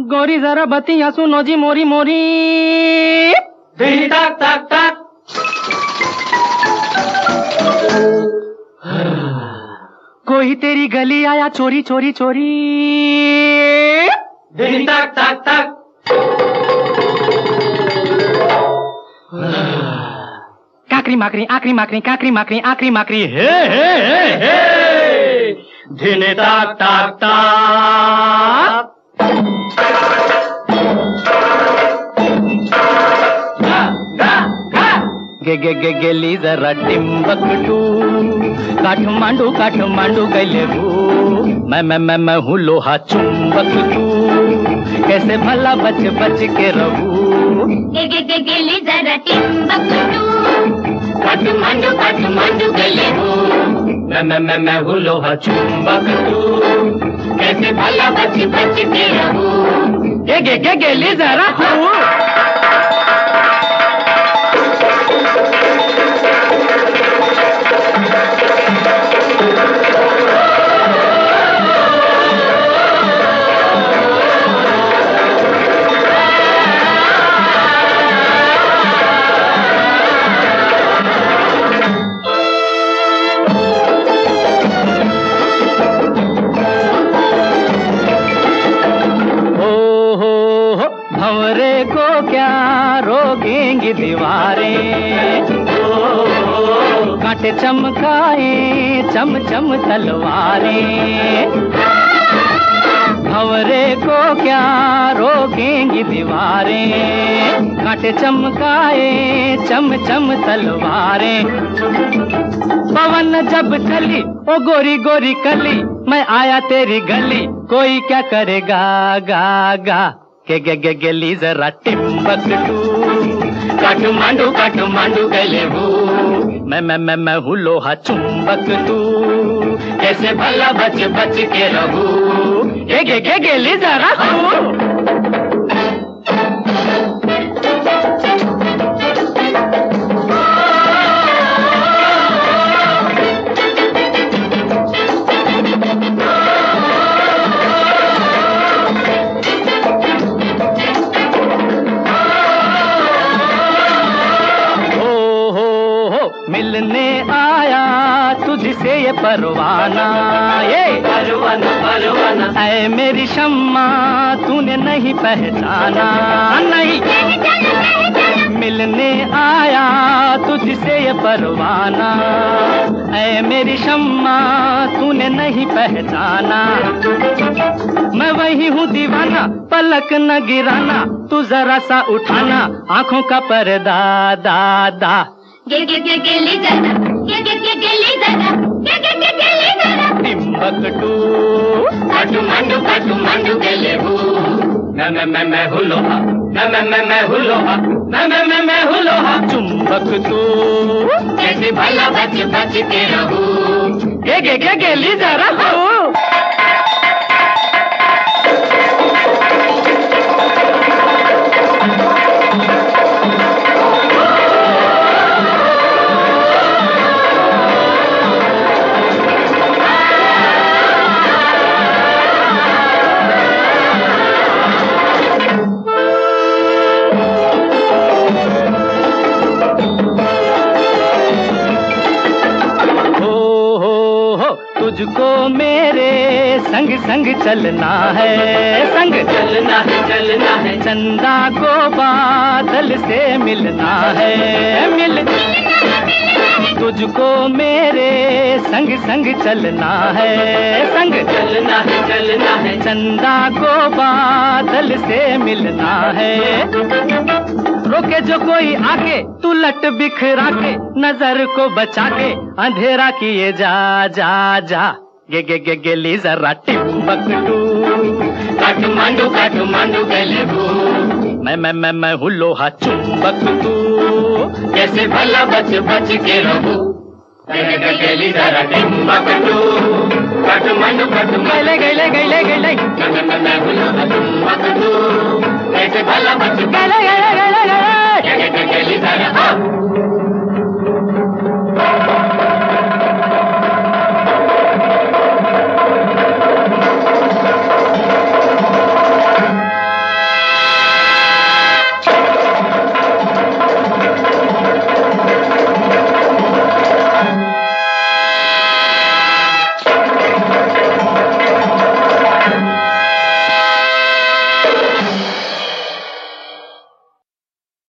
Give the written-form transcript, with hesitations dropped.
गोरी जरा बतिया सुनो जी मोरी मोरी। तक तक तक कोई तेरी गली आया चोरी चोरी चोरी। तक तक तक काकरी माकरी आकरी माकरी काकरी माकरी आकरी माकरी हे हे हे हे। धिन ताक ताक ताक गे गेली जरा टिम्बकटू काठमांडू काठमांडू गले हूँ मैं हूँ लोहा चुंबक तू कैसे भला बच बच के रहूं। गेली जरा टिम्बकटू काठमांडू काठमांडू गले हूँ मैं हूँ लोहा चुंबक तू कैसे भला बच बच के रहूं। गेली जरा हूँ भंवरे को क्या रोकेंगी दीवारें। कांटे चमकाए चम चम तलवारें। भंवरे को क्या रोकेंगी दीवारें। कांटे चमकाए चम चम तलवारें। पवन जब चली ओ गोरी गोरी कली मैं आया तेरी गली कोई क्या करेगा गा गा। गेली जरा टिम्बकटू काठमांडू काठमांडू गले हूँ मैं हूँ लोहा चुंबक तू कैसे भला बच बच के रहूं। गेली जरा हूँ मिलने आया तुझसे ये परवाना ये परवाना परवाना। ऐ मेरी शम्मा तूने नहीं पहचाना नहीं। मिलने आया तुझसे ये परवाना ऐ मेरी शम्मा तूने नहीं पहचाना। मैं वही हूँ दीवाना पलक न गिराना तू जरा सा उठाना आंखों का पर्दा दादा। गेली जरा गेली जरा टिम्बकटू काठमांडू काठमांडू गले हूँ मैं हूँ लोहा मैं हूँ लोहा मैं हूँ लोहा चुंबक तू कैसे भला बच बच के रहूं। गेली जरा हूँ तुझको मेरे संग संग चलना है संग चलना है चंदा को बादल से मिलना है मिल तुझको मेरे संग संग चलना है संग चलना है चंदा को बादल से मिलना है। रोके जो कोई आके तू लट बिखरा के नजर को बचा के अंधेरा किए जा जा जा। गेली जरा टिम्बकटू काठमांडू काठमांडू गले हूँ मैं हूँ लोहा चुंबक तू कैसे भला बच बच के रहूं। गेली जरा टिम्बकटू काठमांडू काठमांडू गले मैं हूँ लोहा चुंबक तू कैसे भला बच गले